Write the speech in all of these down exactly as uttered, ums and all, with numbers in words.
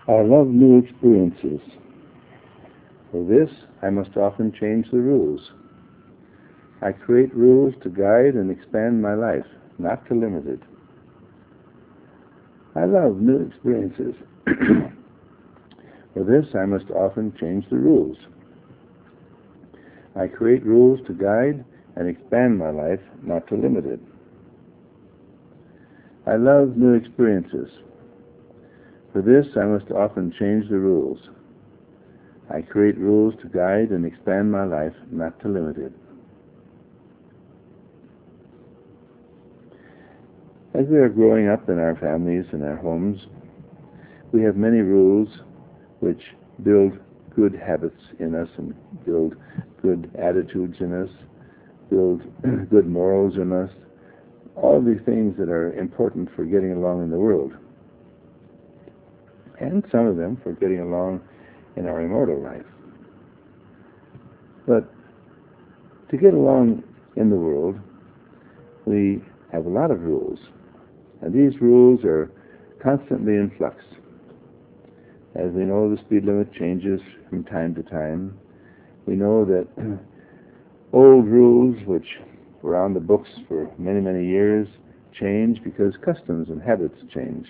I love new experiences. For this, I must often change the rules. I create rules to guide and expand my life, not to limit it. I love new experiences. For this, I must often change the rules. I create rules to guide and expand my life, not to limit it. I love new experiences. For this, I must often change the rules. I create rules to guide and expand my life, not to limit it. As we are growing up in our families and our homes, we have many rules which build good habits in us and build good attitudes in us, build good morals in us, all these things that are important for getting along in the world, and some of them for getting along in our immortal life. But to get along in the world, we have a lot of rules, and these rules are constantly in flux. As we know, the speed limit changes from time to time. We know that old rules, which were on the books for many, many years, change because customs and habits change.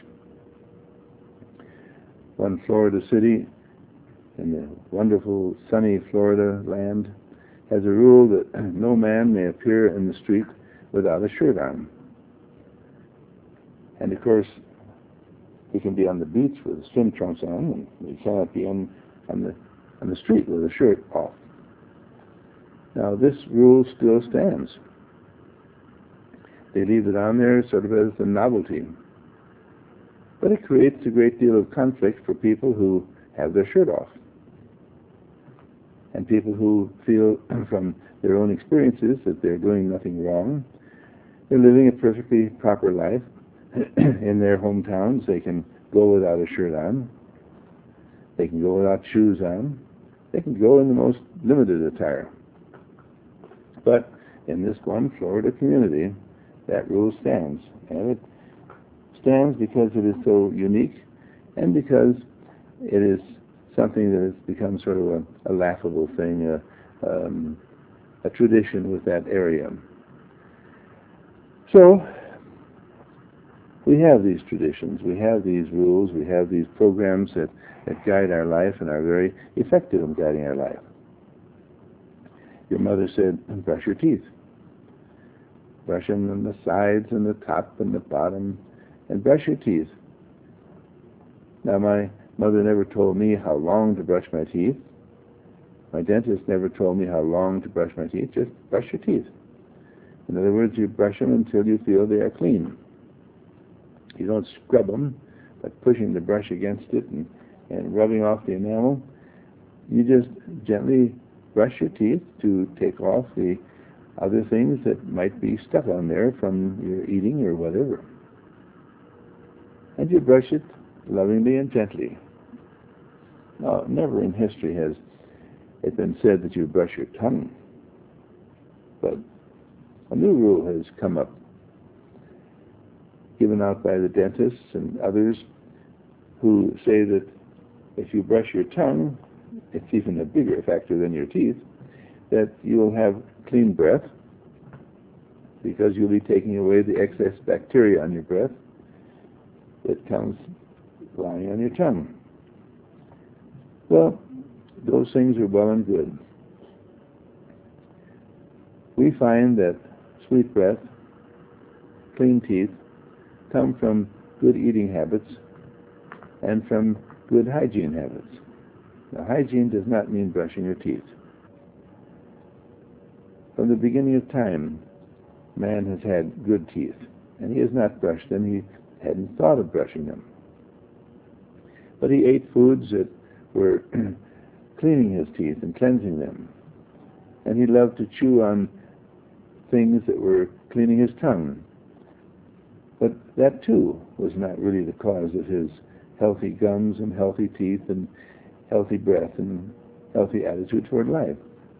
One Florida city in the wonderful sunny Florida land has a rule that no man may appear in the street without a shirt on. And of course, we can be on the beach with swim trunks on, and we cannot be on, on the on the street with a shirt off. Now, this rule still stands. They leave it on there sort of as a novelty. But it creates a great deal of conflict for people who have their shirt off, and people who feel from their own experiences that they're doing nothing wrong. They're living a perfectly proper life. In their hometowns, they can go without a shirt on. They can go without shoes on. They can go in the most limited attire. But in this one Florida community, that rule stands. And it stands because it is so unique and because it is something that has become sort of a, a laughable thing, a, um, a tradition with that area. So, we have these traditions, we have these rules, we have these programs that, that guide our life and are very effective in guiding our life. Your mother said, brush your teeth. Brush them on the sides and the top and the bottom, and brush your teeth. Now, my mother never told me how long to brush my teeth. My dentist never told me how long to brush my teeth. Just brush your teeth. In other words, you brush them until you feel they are clean. You don't scrub them by pushing the brush against it and, and rubbing off the enamel. You just gently brush your teeth to take off the other things that might be stuck on there from your eating or whatever. And you brush it lovingly and gently. Now, never in history has it been said that you brush your tongue. But a new rule has come up, given out by the dentists and others, who say that if you brush your tongue, it's even a bigger factor than your teeth, that you will have clean breath because you'll be taking away the excess bacteria on your breath that comes lying on your tongue. Well, those things are well and good. We find that sweet breath, clean teeth, come from good eating habits and from good hygiene habits. Now, hygiene does not mean brushing your teeth. From the beginning of time, man has had good teeth, and he has not brushed them. He hadn't thought of brushing them. But he ate foods that were cleaning his teeth and cleansing them. And he loved to chew on things that were cleaning his tongue. But that, too, was not really the cause of his healthy gums and healthy teeth and healthy breath and healthy attitude toward life.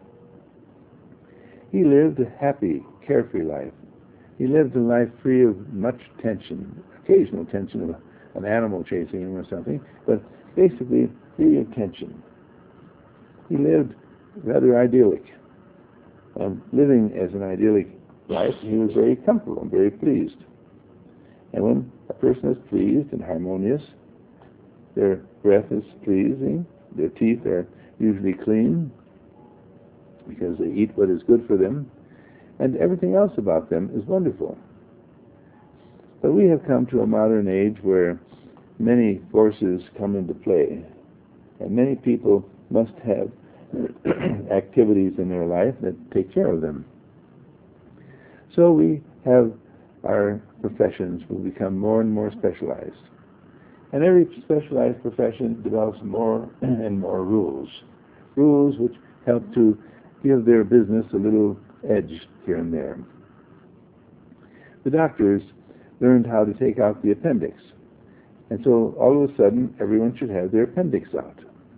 He lived a happy, carefree life. He lived a life free of much tension, occasional tension of, an animal chasing him or something, but basically free attention. He lived rather idyllic. And living as an idyllic life, he was very comfortable and very pleased. And when a person is pleased and harmonious, their breath is pleasing, their teeth are usually clean because they eat what is good for them, and everything else about them is wonderful. But we have come to a modern age where many forces come into play, and many people must have activities in their life that take care of them. So we have our professions will become more and more specialized. And every specialized profession develops more and more rules. Rules which help to give their business a little edge here and there. The doctors learned how to take out the appendix. And so all of a sudden, everyone should have their appendix out.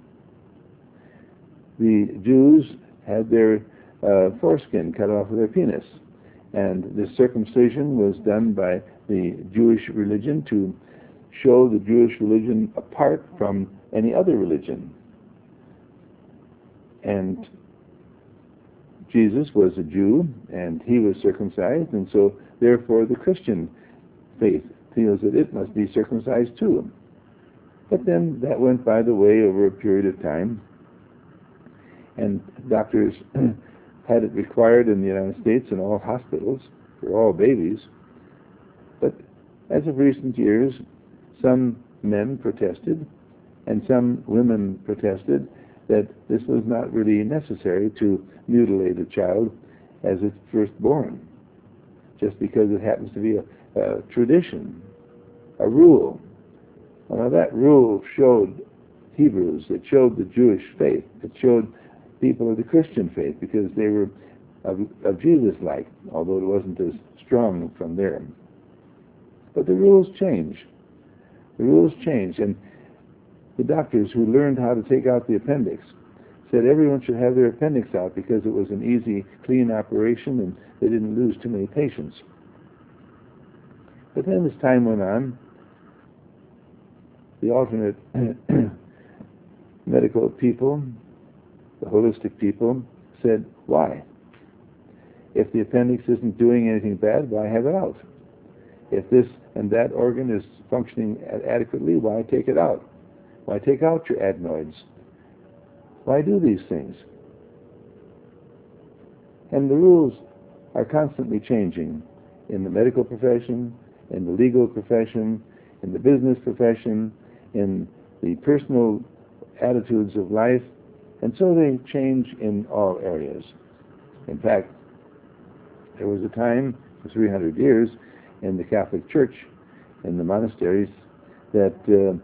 The Jews had their uh, foreskin cut off of their penis. And this circumcision was done by the Jewish religion to show the Jewish religion apart from any other religion. And Jesus was a Jew, and he was circumcised, and so therefore the Christian faith feels that it must be circumcised too. But then that went by the way over a period of time, and doctors had it required in the United States in all hospitals for all babies. But as of recent years, some men protested and some women protested that this was not really necessary to mutilate a child as it's first born, just because it happens to be a, a tradition, a rule. Now that rule showed Hebrews, it showed the Jewish faith, it showed people of the Christian faith, because they were of, of Jesus-like, although it wasn't as strong from there. But the rules change. The rules change, and the doctors who learned how to take out the appendix said everyone should have their appendix out because it was an easy, clean operation and they didn't lose too many patients. But then as time went on, the alternate medical people, the holistic people, said, why? If the appendix isn't doing anything bad, why have it out? If this and that organ is functioning adequately, why take it out? Why take out your adenoids? Why do these things? And the rules are constantly changing in the medical profession, in the legal profession, in the business profession, in the personal attitudes of life, and so they change in all areas. In fact, there was a time for three hundred years in the Catholic Church, in the monasteries, that uh,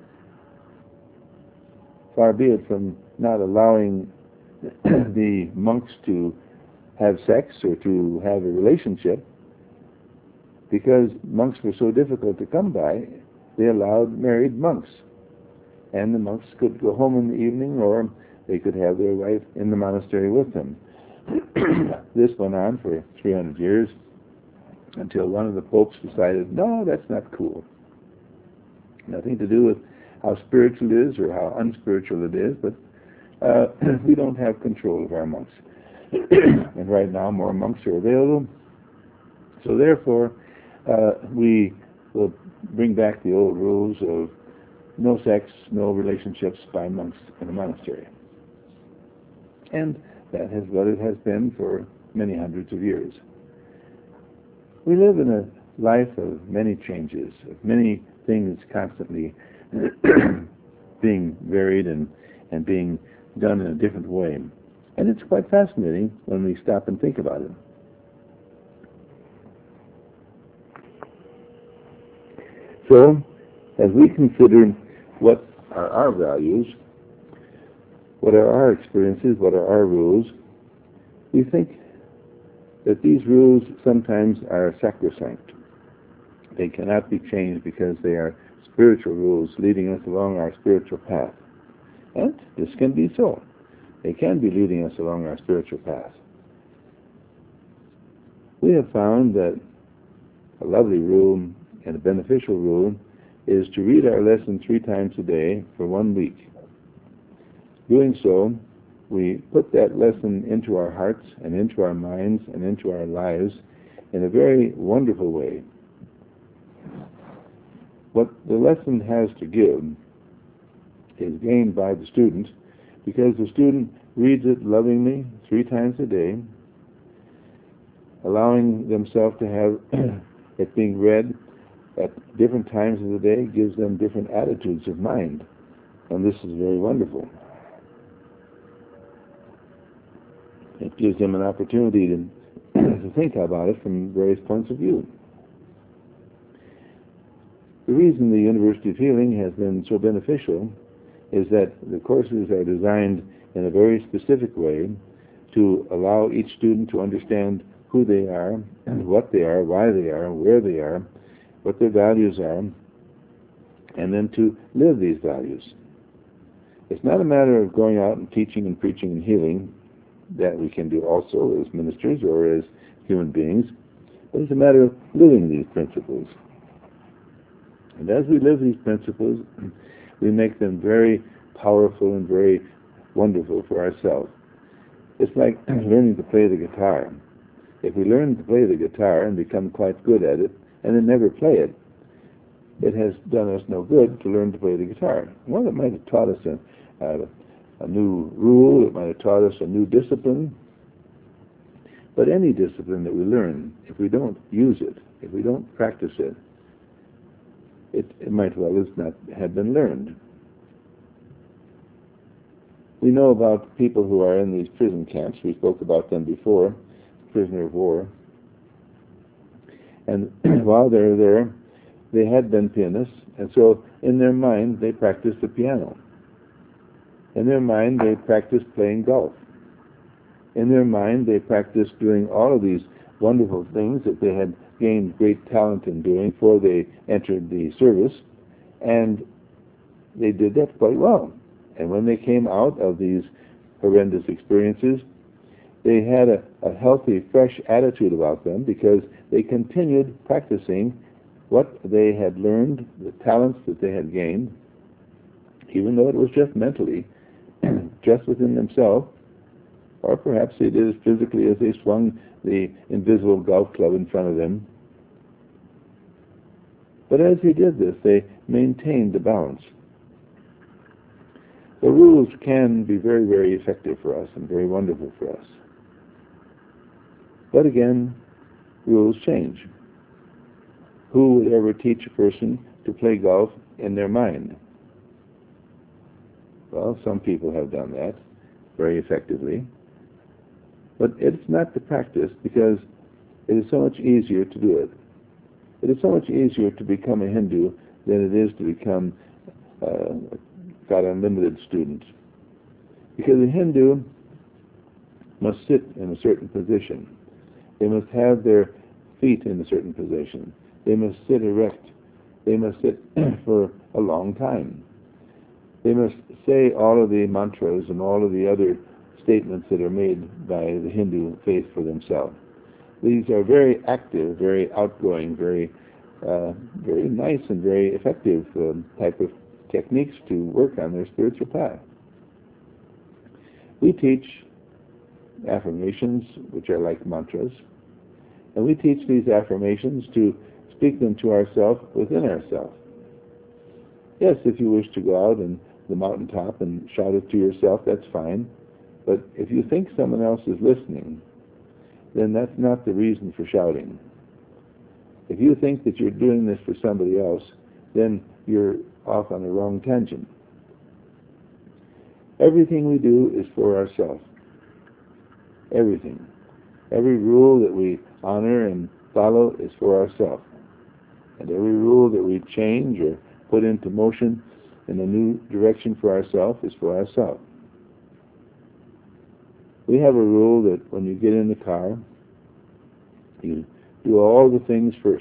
far be it from not allowing the monks to have sex or to have a relationship, because monks were so difficult to come by, they allowed married monks. And the monks could go home in the evening, or they could have their wife in the monastery with them. This went on for three hundred years, until one of the popes decided, no, that's not cool. Nothing to do with how spiritual it is or how unspiritual it is, but uh, we don't have control of our monks. And right now more monks are available, so therefore uh, we will bring back the old rules of no sex, no relationships by monks in a monastery. And that is what it has been for many hundreds of years. We live in a life of many changes, of many things constantly being varied and, and being done in a different way. And it's quite fascinating when we stop and think about it. So, as we consider what are our values, what are our experiences, what are our rules, we think that these rules sometimes are sacrosanct. They cannot be changed because they are spiritual rules leading us along our spiritual path. And this can be so. They can be leading us along our spiritual path. We have found that a lovely rule and a beneficial rule is to read our lesson three times a day for one week. Doing so, we put that lesson into our hearts and into our minds and into our lives in a very wonderful way. What the lesson has to give is gained by the student because the student reads it lovingly three times a day, allowing themselves to have it being read at different times of the day gives them different attitudes of mind, and this is very wonderful. It gives them an opportunity to, to think about it from various points of view. The reason the University of Healing has been so beneficial is that the courses are designed in a very specific way to allow each student to understand who they are, and what they are, why they are, where they are, what their values are, and then to live these values. It's not a matter of going out and teaching and preaching and healing, that we can do also as ministers or as human beings, but it's a matter of living these principles. And as we live these principles, we make them very powerful and very wonderful for ourselves. It's like learning to play the guitar. If we learn to play the guitar and become quite good at it, and then never play it, it has done us no good to learn to play the guitar. Well, it might have taught us a, a, a new rule, it might have taught us a new discipline, but any discipline that we learn, if we don't use it, if we don't practice it, it, it might well as not have been learned. We know about people who are in these prison camps. We spoke about them before, prisoner of war. And while they're there, they had been pianists, and so in their mind they practiced the piano. In their mind they practiced playing golf. In their mind they practiced doing all of these wonderful things that they had gained great talent in doing before they entered the service, and they did that quite well. And when they came out of these horrendous experiences, they had a, a healthy, fresh attitude about them because they continued practicing what they had learned, the talents that they had gained, even though it was just mentally, just within themselves, or perhaps they did it physically as they swung the invisible golf club in front of them. But as they did this, they maintained the balance. The rules can be very, very effective for us and very wonderful for us. But again, rules change. Who would ever teach a person to play golf in their mind? Well, some people have done that very effectively. But it's not the practice because it is so much easier to do it. It is so much easier to become a Hindu than it is to become uh, God Unlimited student. Because a Hindu must sit in a certain position. They must have their feet in a certain position. They must sit erect. They must sit for a long time. They must say all of the mantras and all of the other statements that are made by the Hindu faith for themselves. These are very active, very outgoing, very uh, very nice and very effective um, type of techniques to work on their spiritual path. We teach affirmations, which are like mantras, and we teach these affirmations to speak them to ourselves within ourselves. Yes, if you wish to go out on the mountaintop and shout it to yourself, that's fine. But if you think someone else is listening, then that's not the reason for shouting. If you think that you're doing this for somebody else, then you're off on the wrong tangent. Everything we do is for ourselves. Everything. Every rule that we honor and follow is for ourselves. And every rule that we change or put into motion in a new direction for ourselves is for ourselves. We have a rule that when you get in the car, you do all the things first.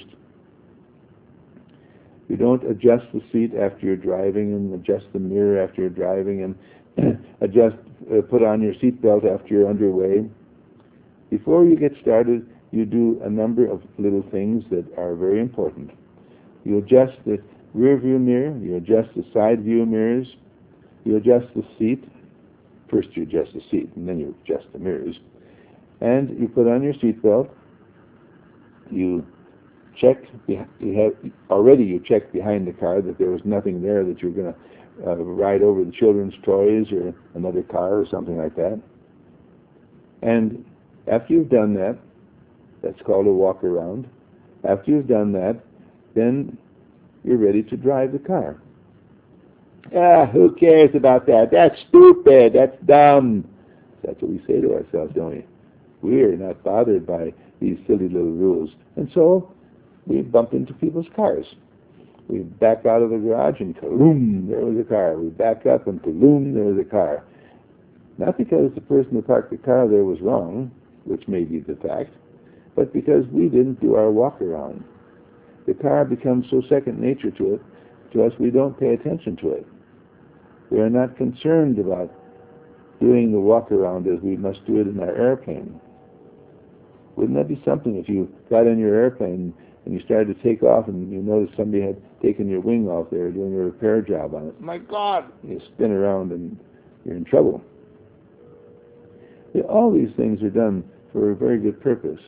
You don't adjust the seat after you're driving and adjust the mirror after you're driving and adjust, uh, put on your seatbelt after you're underway. Before you get started, you do a number of little things that are very important. You adjust the rear view mirror, you adjust the side view mirrors, you adjust the seat. First you adjust the seat, and then you adjust the mirrors. And you put on your seatbelt. You check, you have, already you checked behind the car that there was nothing there that you were going to uh, ride over the children's toys or another car or something like that. And after you've done that, that's called a walk around. After you've done that, then you're ready to drive the car. Ah, who cares about that? That's stupid. That's dumb. That's what we say to ourselves, don't we? We're not bothered by these silly little rules. And so we bump into people's cars. We back out of the garage and kaboom, there was a car. We back up and kaboom, there was a car. Not because the person who parked the car there was wrong, which may be the fact, but because we didn't do our walk around. The car becomes so second nature to it, to us, we don't pay attention to it. We are not concerned about doing the walk around as we must do it in our airplane. Wouldn't that be something if you got in your airplane and you started to take off and you noticed somebody had taken your wing off there doing a repair job on it? My God! You spin around and you're in trouble. Yeah, all these things are done for a very good purpose.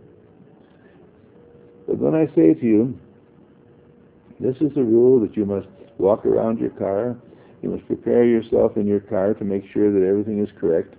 But when I say to you, this is the rule that you must walk around your car, you must prepare yourself in your car to make sure that everything is correct.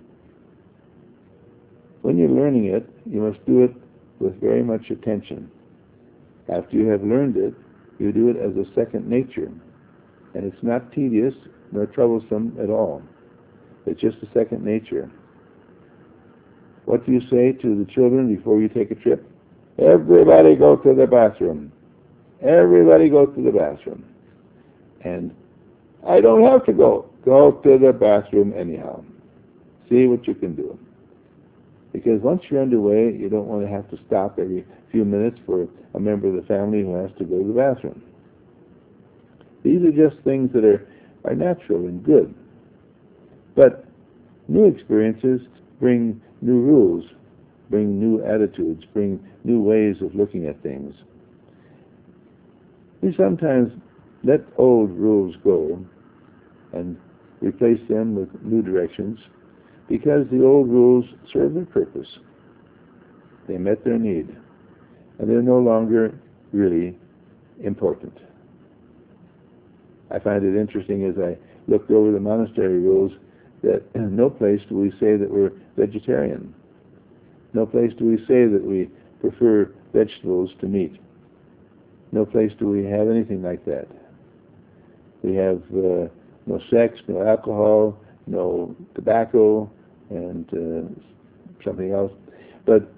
When you're learning it, you must do it with very much attention. After you have learned it, you do it as a second nature. And it's not tedious nor troublesome at all. It's just a second nature. What do you say to the children before you take a trip? Everybody go to the bathroom. Everybody go to the bathroom. And I don't have to go. Go to the bathroom anyhow. See what you can do. Because once you're underway, you don't want to have to stop every few minutes for a member of the family who has to go to the bathroom. These are just things that are, are natural and good. But new experiences bring new rules, bring new attitudes, bring new ways of looking at things. We sometimes let old rules go and replace them with new directions because the old rules serve their purpose. They met their need, and they're no longer really important. I find it interesting as I looked over the monastery rules that in no place do we say that we're vegetarian. No place do we say that we prefer vegetables to meat. No place do we have anything like that. We have uh, no sex, no alcohol, no tobacco, and uh, something else. But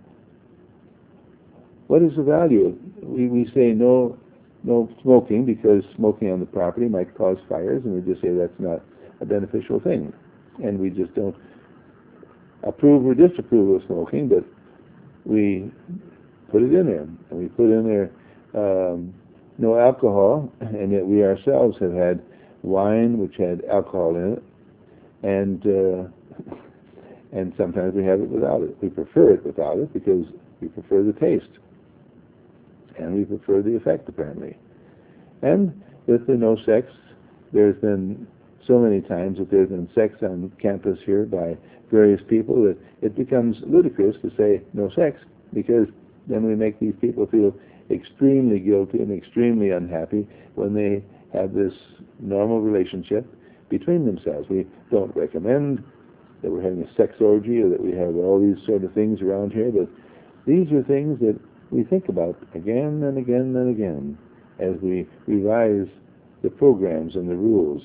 what is the value? We, we say no no smoking because smoking on the property might cause fires, and we just say that's not a beneficial thing. And we just don't approve or disapprove of smoking, but we put it in there. And we put in there um, no alcohol, and yet we ourselves have had wine which had alcohol in it, and uh, and sometimes we have it without it. We prefer it without it because we prefer the taste, and we prefer the effect, apparently. And with the no sex, there's been so many times that there's been sex on campus here by various people that it becomes ludicrous to say no sex, because then we make these people feel extremely guilty and extremely unhappy when they have this normal relationship between themselves. We don't recommend that we're having a sex orgy or that we have all these sort of things around here, but these are things that we think about again and again and again as we revise the programs and the rules.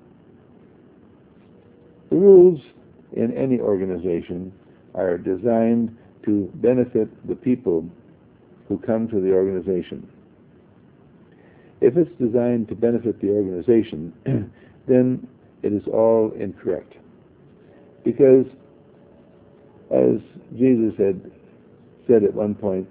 The rules in any organization are designed to benefit the people who come to the organization. If it's designed to benefit the organization, then it is all incorrect. Because, as Jesus had said at one point,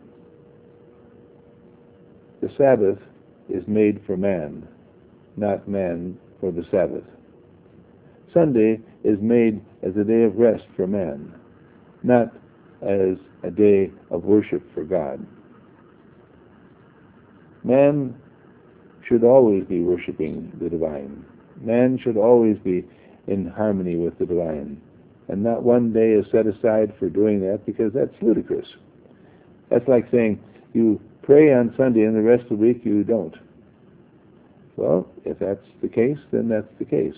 the Sabbath is made for man, not man for the Sabbath. Sunday is made as a day of rest for man, not as a day of worship for God. Man should always be worshiping the divine. Man should always be in harmony with the divine. And not one day is set aside for doing that, because that's ludicrous. That's like saying you pray on Sunday and the rest of the week you don't. Well, if that's the case, then that's the case.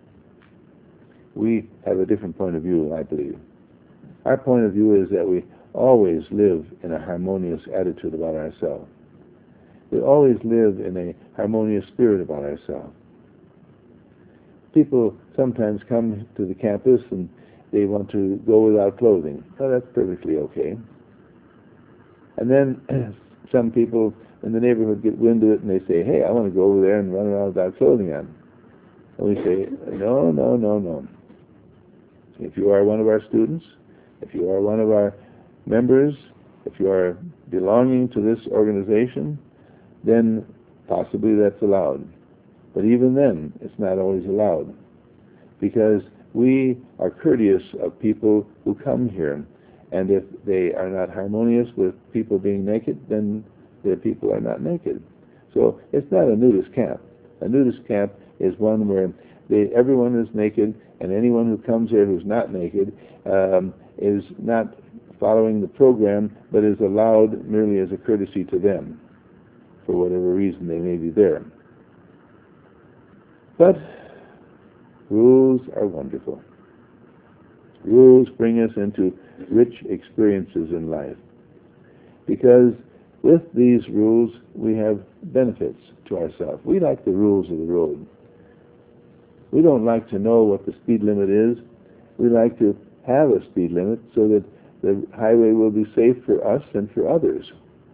We have a different point of view, I believe. Our point of view is that we always live in a harmonious attitude about ourselves. We always live in a harmonious spirit about ourselves. People sometimes come to the campus and they want to go without clothing. Well, that's perfectly okay. And then some people in the neighborhood get wind of it and they say, hey, I want to go over there and run around without clothing on. And we say, no, no, no, no. If you are one of our students, if you are one of our members, if you are belonging to this organization, then possibly that's allowed. But even then, it's not always allowed, because we are courteous of people who come here, and if they are not harmonious with people being naked, then the people are not naked. So it's not a nudist camp. A nudist camp is one where they, everyone is naked, and anyone who comes here who's not naked um, is not following the program, but is allowed merely as a courtesy to them, for whatever reason they may be there. But rules are wonderful. Rules bring us into rich experiences in life, because with these rules we have benefits to ourselves. We like the rules of the road. We don't like to know what the speed limit is. We like to have a speed limit so that the highway will be safe for us and for others.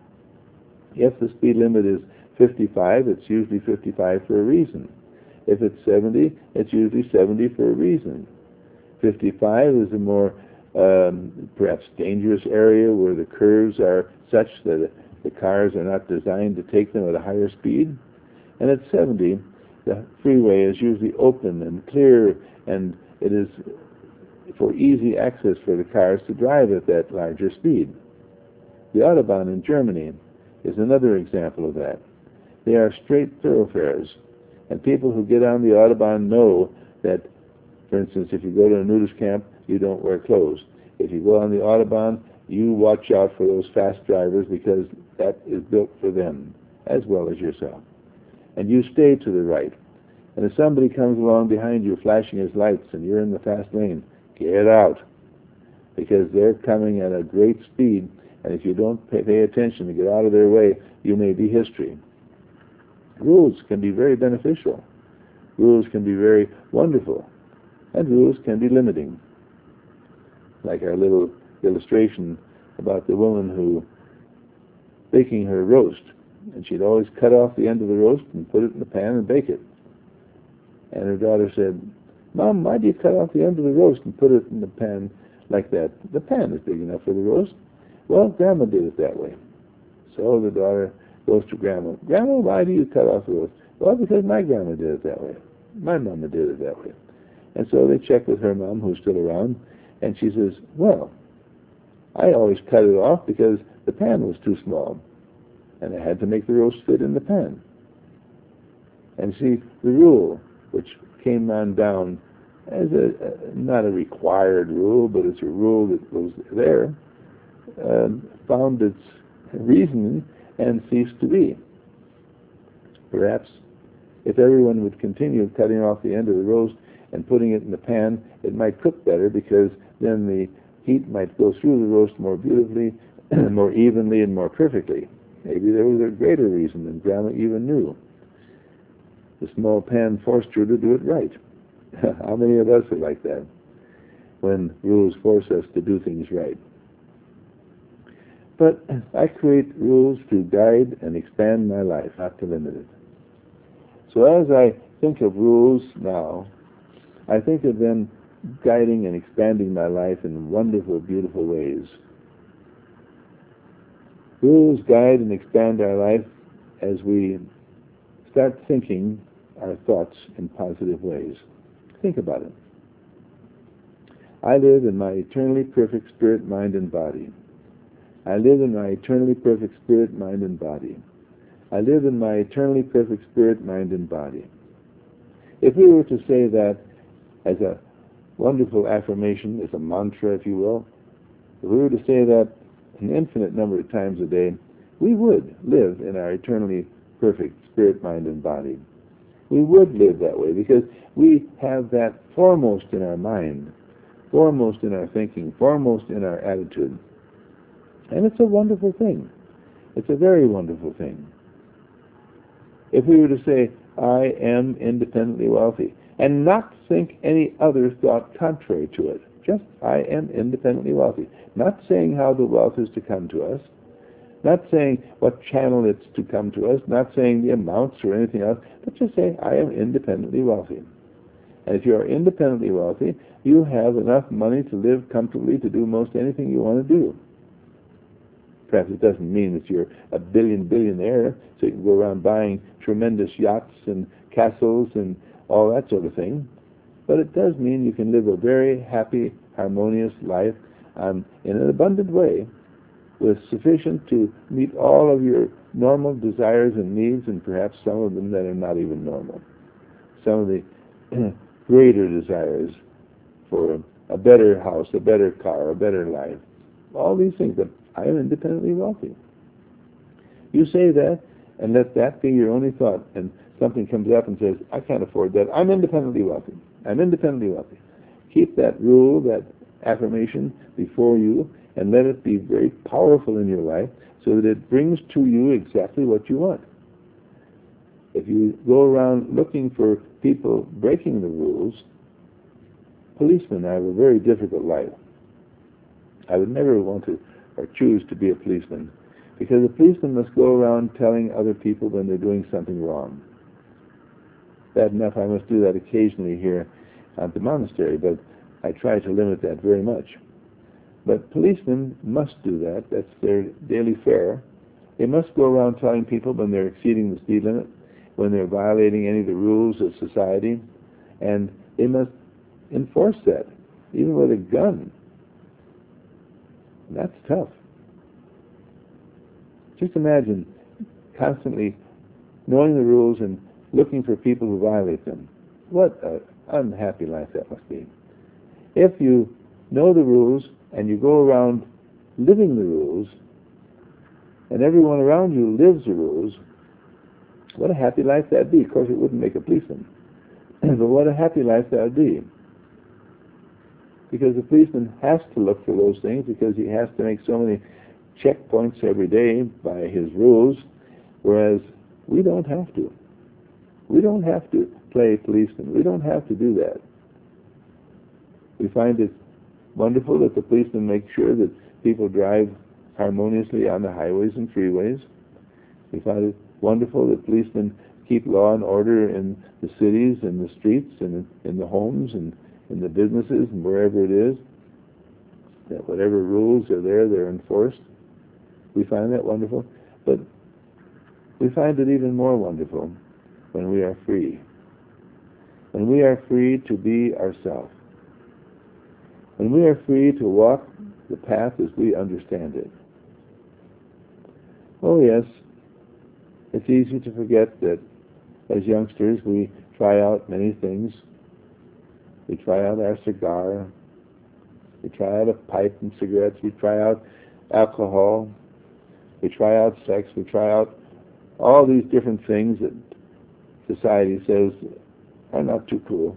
If the speed limit is fifty-five, it's usually fifty-five for a reason. If it's seventy, it's usually seventy for a reason. fifty-five is a more um, perhaps dangerous area where the curves are such that the cars are not designed to take them at a higher speed. And at seventy, the freeway is usually open and clear, and it is for easy access for the cars to drive at that larger speed. The Autobahn in Germany is another example of that. They are straight thoroughfares, and people who get on the Autobahn know that, for instance, if you go to a nudist camp, you don't wear clothes. If you go on the Autobahn, you watch out for those fast drivers, because that is built for them as well as yourself. And you stay to the right. And if somebody comes along behind you flashing his lights and you're in the fast lane, get out, because they're coming at a great speed, and if you don't pay, pay attention to get out of their way, you may be history. Rules can be very beneficial. Rules can be very wonderful, and rules can be limiting. Like our little illustration about the woman who baking her roast, and she'd always cut off the end of the roast and put it in the pan and bake it. And her daughter said, Mom, why do you cut off the end of the roast and put it in the pan like that? The pan is big enough for the roast. Well, Grandma did it that way. So the daughter goes to Grandma. Grandma, why do you cut off the roast? Well, because my grandma did it that way. My mama did it that way. And so they check with her mom, who's still around, and she says, well, I always cut it off because the pan was too small, and I had to make the roast fit in the pan. And see, the rule, which came on down as a, a not a required rule, but it's a rule that was there, um, found its reason and ceased to be. Perhaps if everyone would continue cutting off the end of the roast and putting it in the pan, it might cook better, because then the heat might go through the roast more beautifully, more evenly, and more perfectly. Maybe there was a greater reason than Grandma even knew. The small pan forced her to do it right. How many of us are like that when rules force us to do things right? But I create rules to guide and expand my life, not to limit it. So as I think of rules now, I think of them guiding and expanding my life in wonderful, beautiful ways. Rules guide and expand our life as we start thinking our thoughts in positive ways. Think about it. I live in my eternally perfect spirit, mind, and body. I live in my eternally perfect spirit, mind, and body. I live in my eternally perfect spirit, mind, and body. If we were to say that as a wonderful affirmation, as a mantra, if you will, if we were to say that an infinite number of times a day, we would live in our eternally perfect spirit, mind, and body. We would live that way because we have that foremost in our mind, foremost in our thinking, foremost in our attitude. And it's a wonderful thing. It's a very wonderful thing. If we were to say, I am independently wealthy, and not think any other thought contrary to it, just, I am independently wealthy. Not saying how the wealth is to come to us, not saying what channel it's to come to us, not saying the amounts or anything else, but just say, I am independently wealthy. And if you are independently wealthy, you have enough money to live comfortably to do most anything you want to do. Perhaps it doesn't mean that you're a billion billionaire, so you can go around buying tremendous yachts and castles and all that sort of thing. But it does mean you can live a very happy, harmonious life um, in an abundant way, with sufficient to meet all of your normal desires and needs, and perhaps some of them that are not even normal. Some of the greater desires for a better house, a better car, a better life. All these things. That I am independently wealthy. You say that, and let that be your only thought, and something comes up and says, I can't afford that. I'm independently wealthy. I'm independently wealthy. Keep that rule, that affirmation before you, and let it be very powerful in your life so that it brings to you exactly what you want. If you go around looking for people breaking the rules, policemen have a very difficult life. I would never want to or choose to be a policeman, because a policeman must go around telling other people when they're doing something wrong. Bad enough I must do that occasionally here at the monastery, but I try to limit that very much. But policemen must do that. That's their daily fare. They must go around telling people when they're exceeding the speed limit, when they're violating any of the rules of society, and they must enforce that, even with a gun. That's tough. Just imagine constantly knowing the rules and looking for people who violate them. What an unhappy life that must be. If you know the rules and you go around living the rules, and everyone around you lives the rules, what a happy life that'd be. Of course, it wouldn't make a policeman, but what a happy life that would be. Because the policeman has to look for those things, because he has to make so many checkpoints every day by his rules, whereas we don't have to. We don't have to play policeman. We don't have to do that. We find it wonderful that the policemen make sure that people drive harmoniously on the highways and freeways. We find it wonderful that policemen keep law and order in the cities and the streets and in the homes and in the businesses and wherever it is, that whatever rules are there, they're enforced. We find that wonderful. But we find it even more wonderful when we are free. When we are free to be ourselves. When we are free to walk the path as we understand it. Oh yes, it's easy to forget that as youngsters we try out many things. We try out our cigar, we try out a pipe and cigarettes, we try out alcohol, we try out sex, we try out all these different things that society says are not too cool.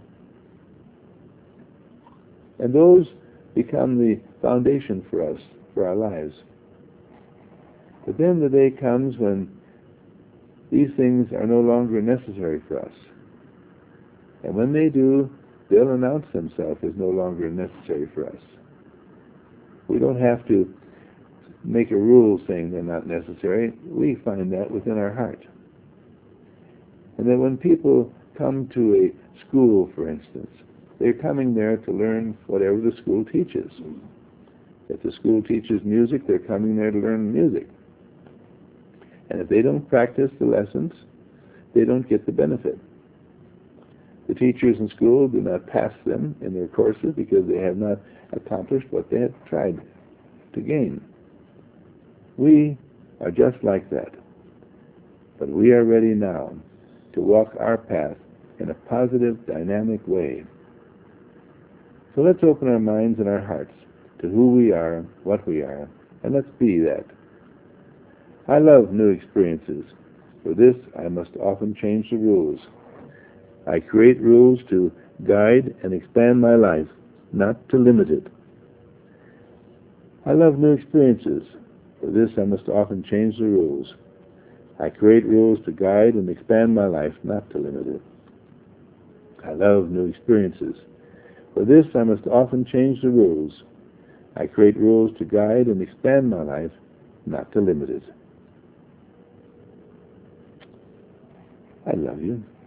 And those become the foundation for us, for our lives. But then the day comes when these things are no longer necessary for us. And when they do, they'll announce themselves as no longer necessary for us. We don't have to make a rule saying they're not necessary. We find that within our heart. And then when people come to a school, for instance, they're coming there to learn whatever the school teaches. If the school teaches music, they're coming there to learn music. And if they don't practice the lessons, they don't get the benefit. The teachers in school do not pass them in their courses because they have not accomplished what they have tried to gain. We are just like that. but we are ready now to walk our path in a positive, dynamic way. So let's open our minds and our hearts to who we are, what we are, and let's be that. I love new experiences. For this, I must often change the rules. I create rules to guide and expand my life, not to limit it. I love new experiences. For this, I must often change the rules. I create rules to guide and expand my life, not to limit it. I love new experiences. For this, I must often change the rules. I create rules to guide and expand my life, not to limit it. I love you.